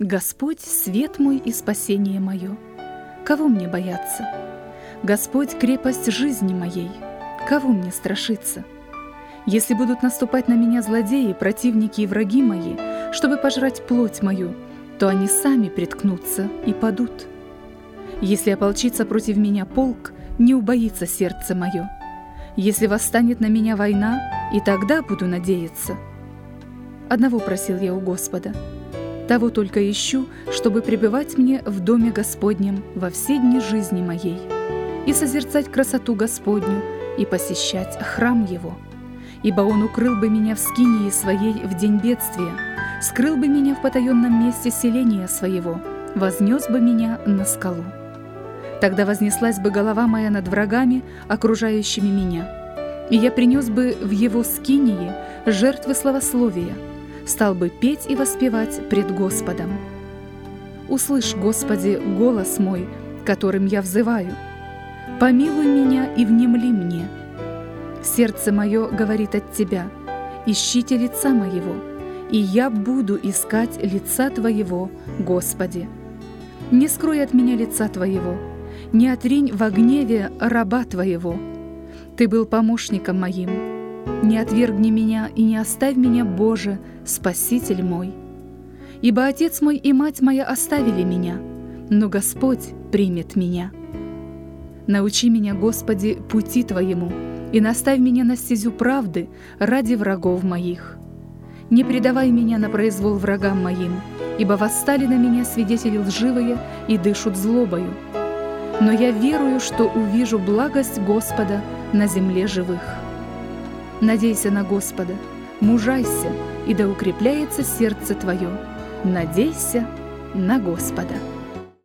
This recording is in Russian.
Господь — свет мой и спасение мое. Кого мне бояться? Господь — крепость жизни моей. Кого мне страшиться? Если будут наступать на меня злодеи, противники и враги мои, чтобы пожрать плоть мою, то они сами приткнутся и падут. Если ополчится против меня полк, не убоится сердце мое. Если восстанет на меня война, и тогда буду надеяться. Одного просил я у Господа, того только ищу, чтобы пребывать мне в доме Господнем во все дни жизни моей, и созерцать красоту Господню, и посещать храм Его. Ибо Он укрыл бы меня в скинии своей в день бедствия, скрыл бы меня в потаенном месте селения своего, вознес бы меня на скалу. Тогда вознеслась бы голова моя над врагами, окружающими меня, и я принес бы в Его скинии жертвы славословия, стал бы петь и воспевать пред Господом. Услышь, Господи, голос мой, которым я взываю. Помилуй меня и внемли мне. Сердце мое говорит от Тебя: ищите лица моего, и я буду искать лица Твоего, Господи. Не скрой от меня лица Твоего, не отринь во гневе раба Твоего. Ты был помощником моим. Не отвергни меня и не оставь меня, Боже, Спаситель мой. Ибо отец мой и мать моя оставили меня, но Господь примет меня. Научи меня, Господи, пути Твоему, и наставь меня на стезю правды ради врагов моих. Не предавай меня на произвол врагам моим, ибо восстали на меня свидетели лживые и дышат злобою. Но я верую, что увижу благость Господа на земле живых. Надейся на Господа, мужайся, и да укрепляется сердце твое. Надейся на Господа.